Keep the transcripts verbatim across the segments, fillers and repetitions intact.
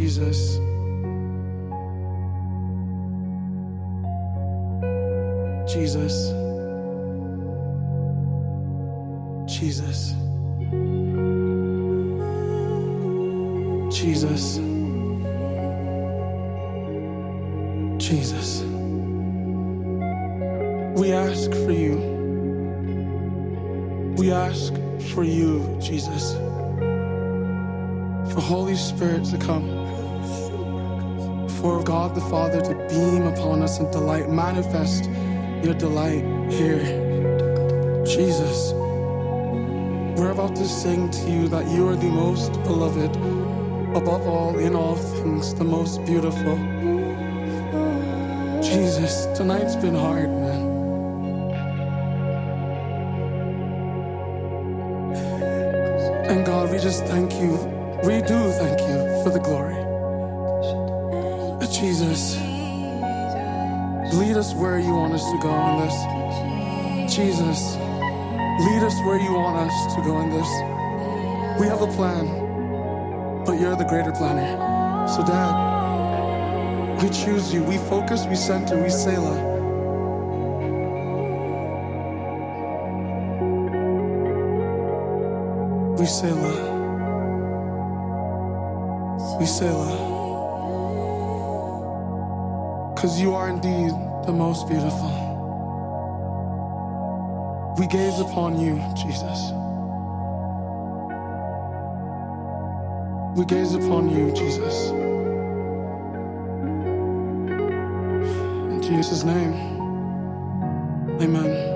Jesus. Jesus. Jesus. Jesus. Jesus. We ask for you. We ask for you, Jesus. For Holy Spirit to come. For God the Father to beam upon us and delight, manifest your delight here. Jesus. We're about to sing to you that you are the most beloved, above all, in all things, the most beautiful. Jesus, tonight's been hard, man. And God, we just thank you. We do thank you for the glory. Jesus, lead us where you want us to go in this. Jesus, lead us where you want us to go in this. We have a plan, but you're the greater planner. So Dad, we choose you. We focus, we center, we Selah. We Selah. We Selah. Because you are indeed the most beautiful. We gaze upon you, Jesus. We gaze upon you, Jesus. In Jesus' name, amen.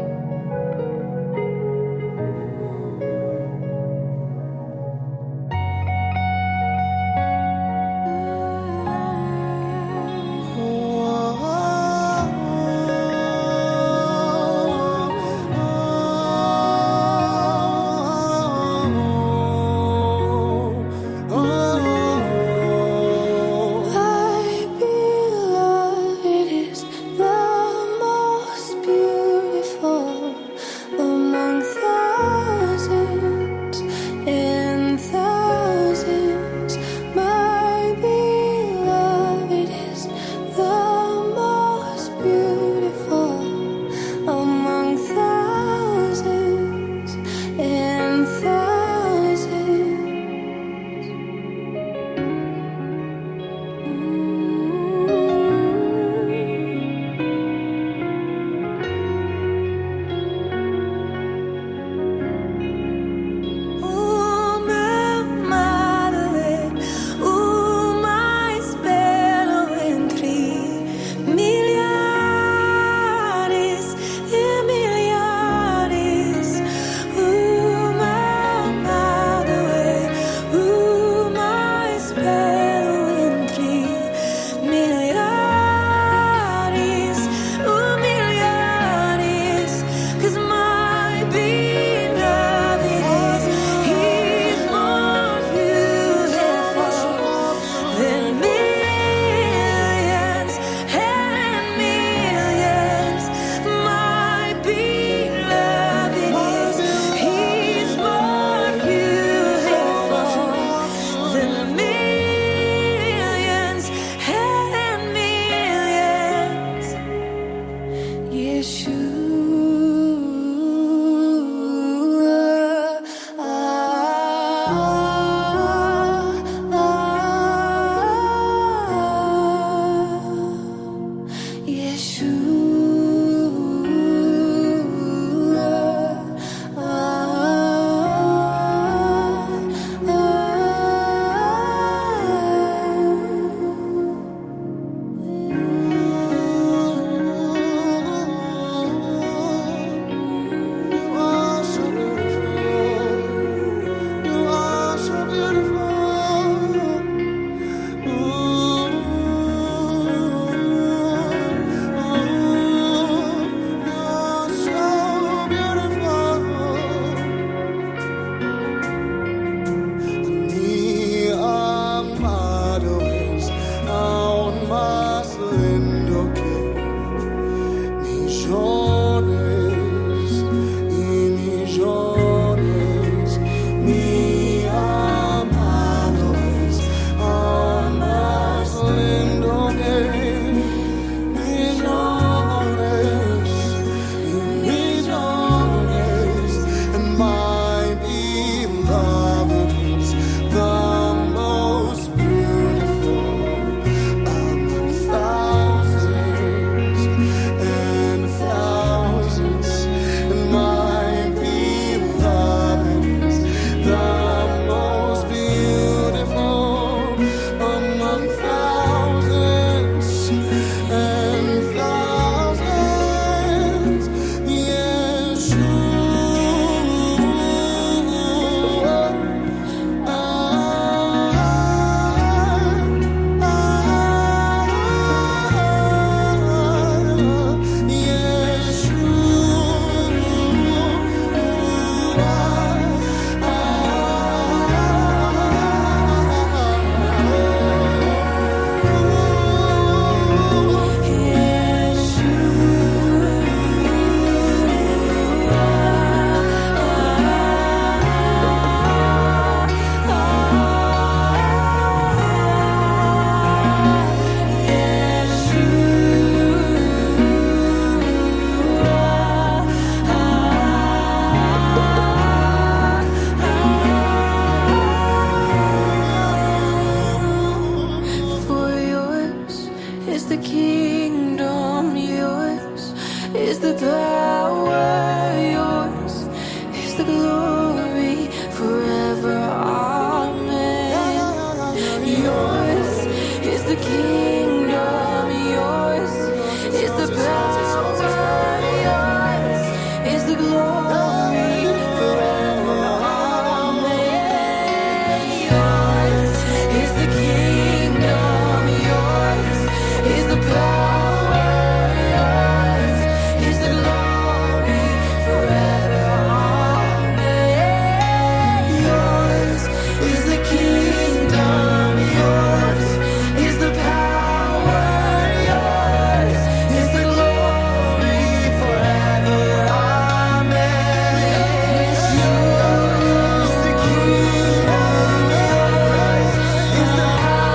the power, yours is the glory forever. Amen. Yours is the kingdom, yours is the power, yours is the glory forever. Amen. Yours is the kingdom, yours is the power, yours is the glory forever. Amen. Yours is the kingdom, yours is the power, yours is the glory forever. Amen. Yours is the kingdom, yours is the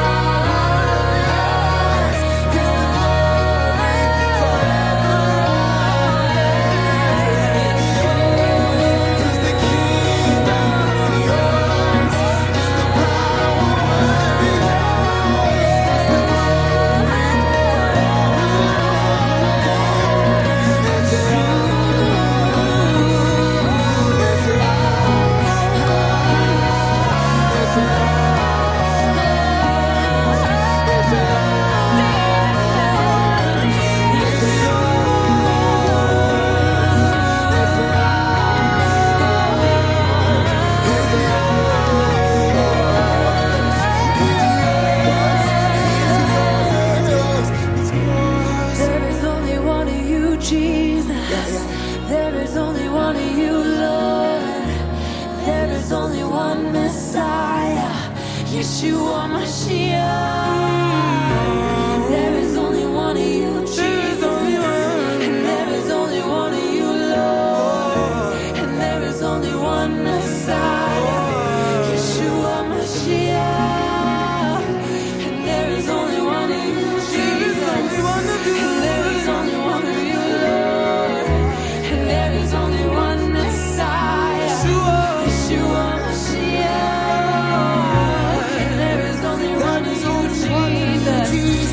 There is only one of you, Jesus. There is only one of you, Lord. There is only one Messiah, Yeshua Mashiach. There is only one of you, Jesus. And there is only one of you, Lord. And there is only one Messiah, Yeshua Mashiach. And there is only one of you, Jesus. And there is only one of you, Lord. And there is only one Messiah, Yeshua Mashiach. And there is only one of you, Jesus.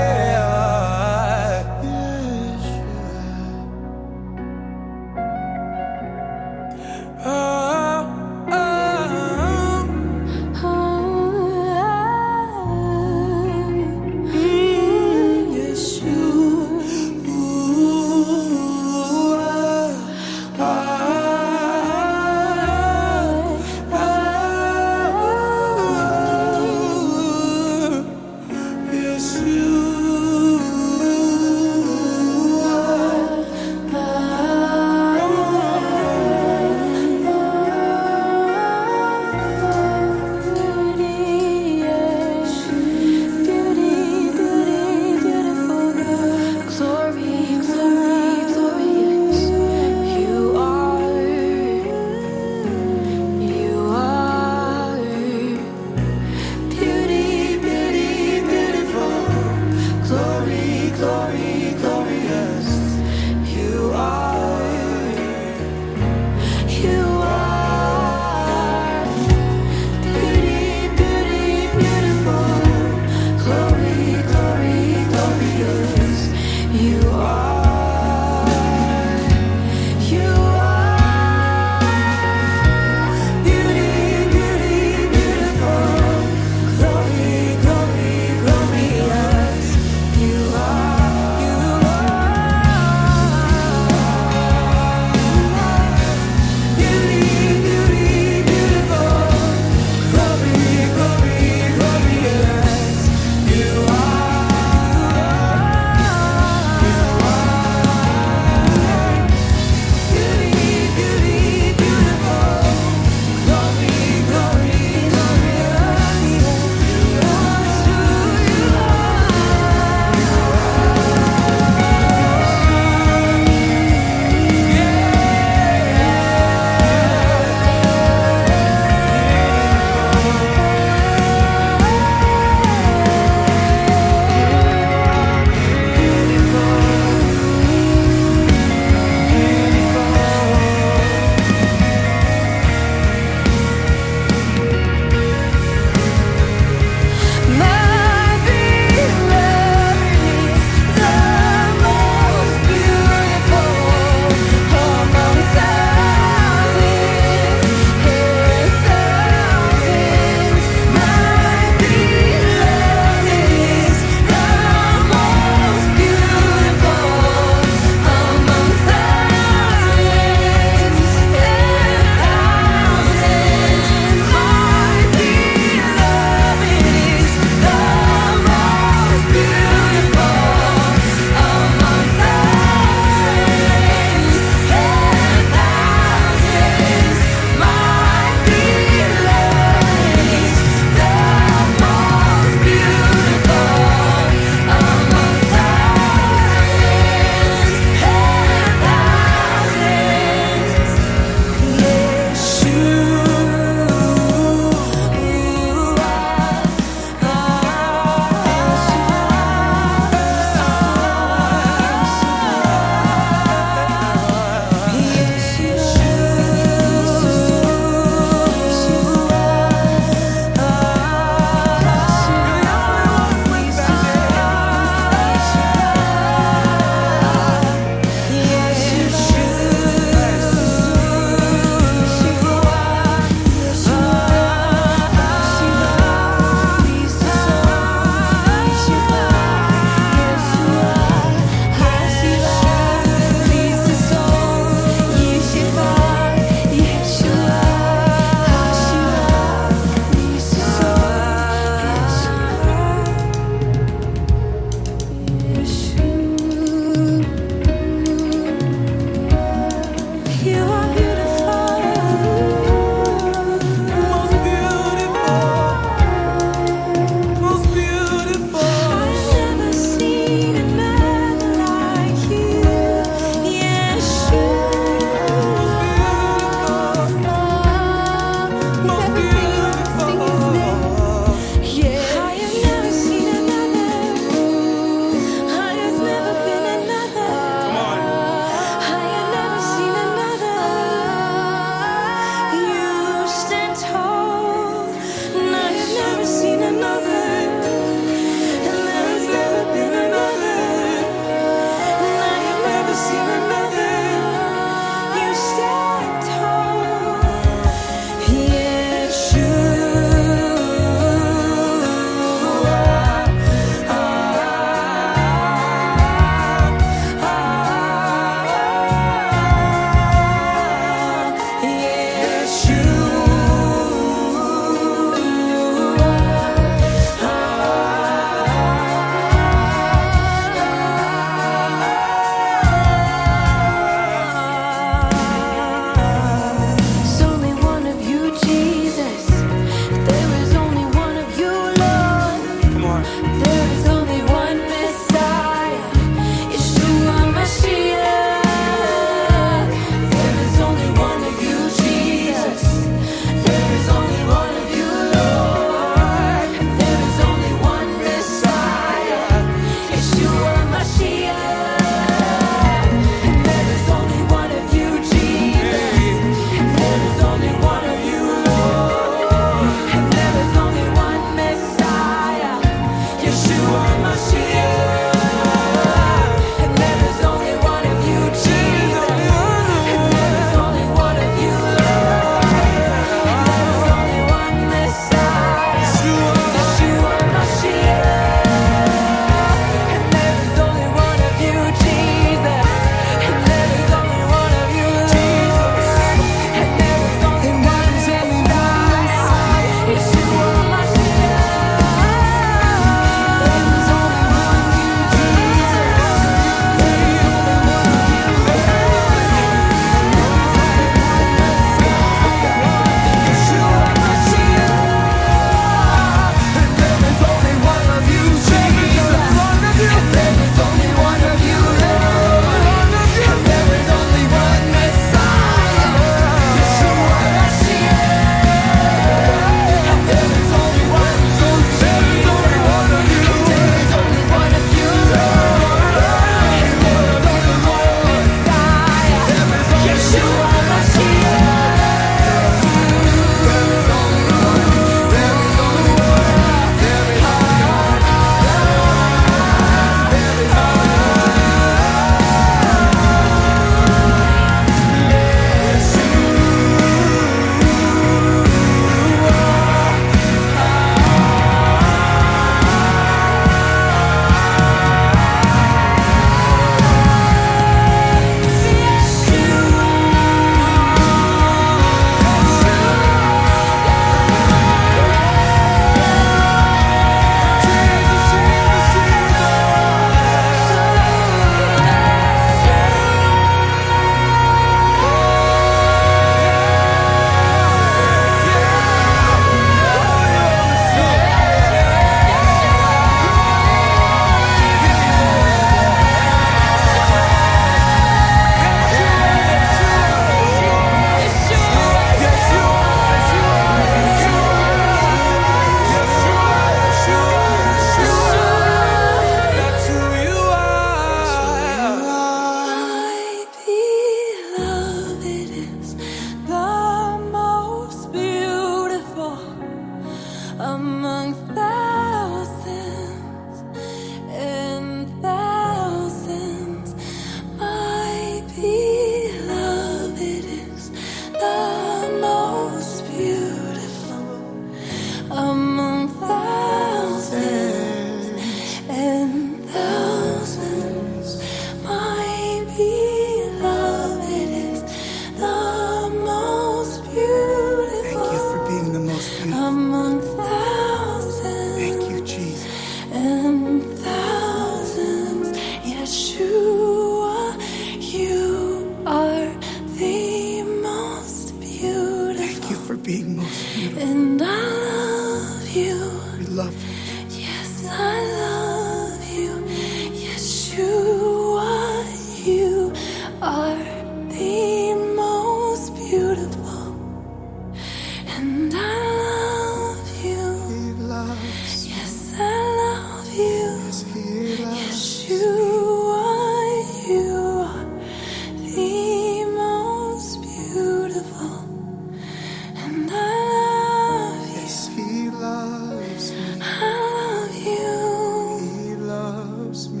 thousands and thousands, my beloved is the most beautiful among thousands and thousands. My beloved is the most beautiful. Thank you for being the most beautiful among thousands. Thank you, Jesus. And thousands. Yeshua, you are the most beautiful. Thank you for being most beautiful. And I love you. We love you. Yes, I love you. Yeshua, you are the most beautiful. And I love you. He loves me. Yes, I love you. Yes, he loves Yeshua, you are the most beautiful. And I love you. Yes, he loves me. I love you. He loves me.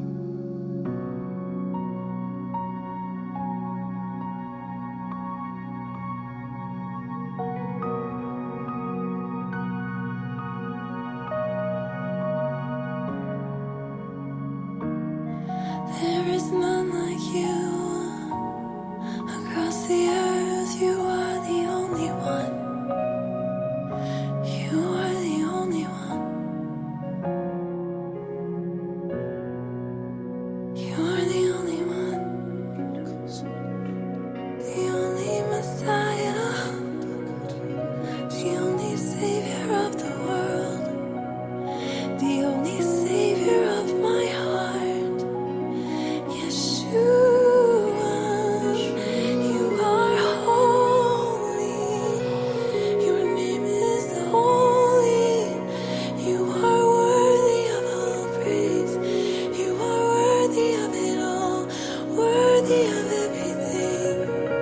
There is none like you. Across the earth, you are the only one. You are the only one. You are the only one. The only Messiah. The only Savior of the world. The only Savior of my heart. Yeshua, you are holy. Your name is holy. You are worthy of all praise. You are worthy of it all. Worthy of everything.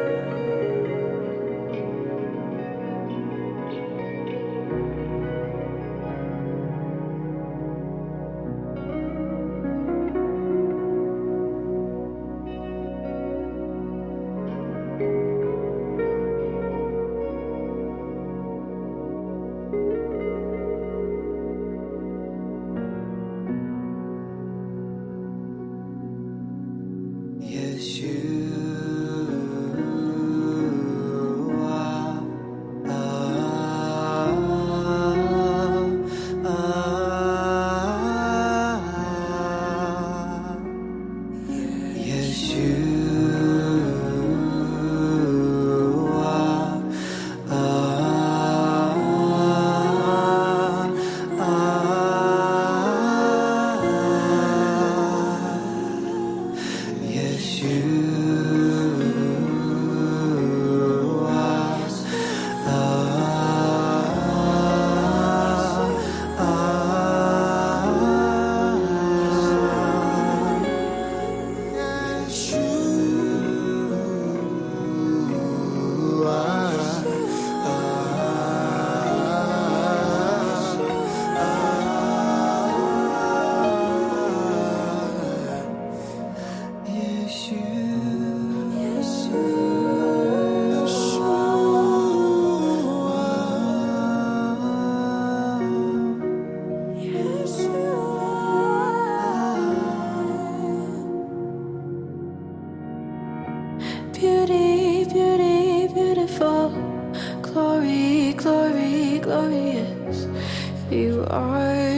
Beauty, beauty, beautiful. Glory, glory, glorious. You are.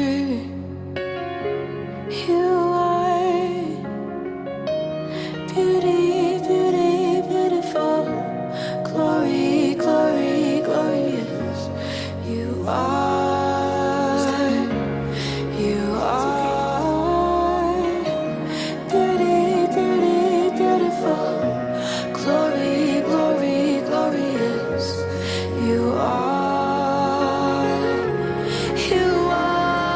You are. Beauty, beauty, beautiful. Glory, glory, glorious. You are. You are. Beauty, beauty, beautiful. Glory, glory, glorious. You are. You are.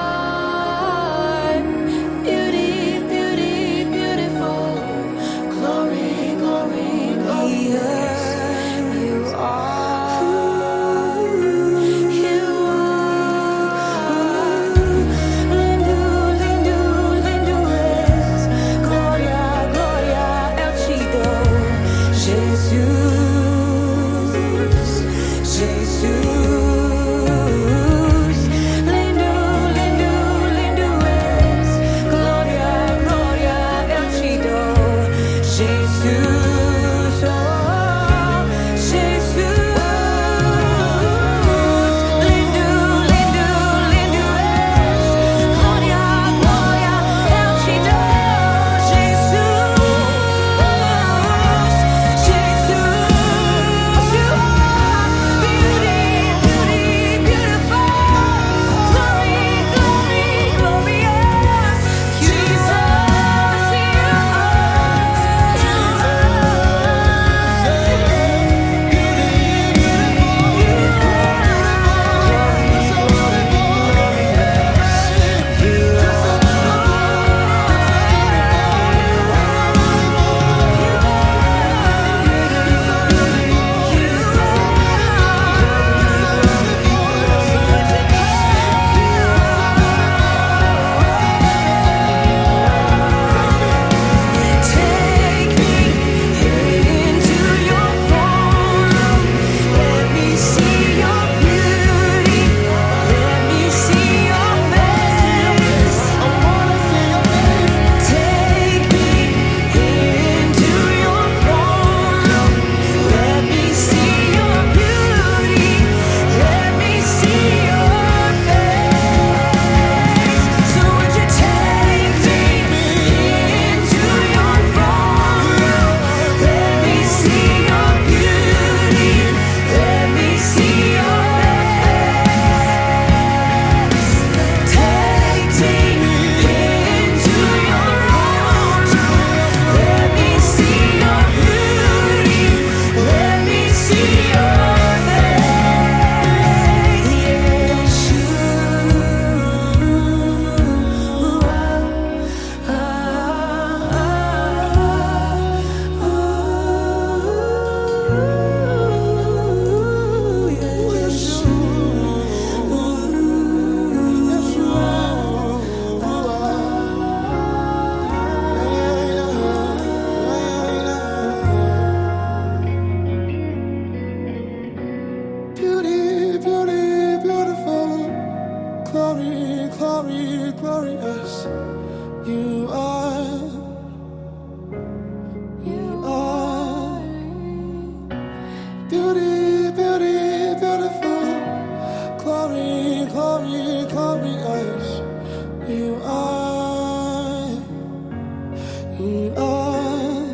glorious. You are, you are beauty, beauty, beautiful. Glory, glory, glorious. You are, you are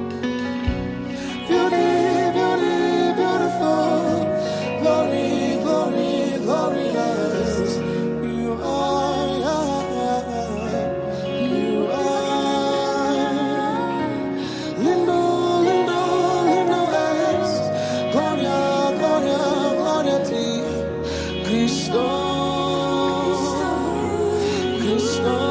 beauty, beauty, beautiful. Glory, glory, glorious. You are, you are lindo, lindo, lindo es. Gloria, gloria, gloria a ti, Cristo, Cristo.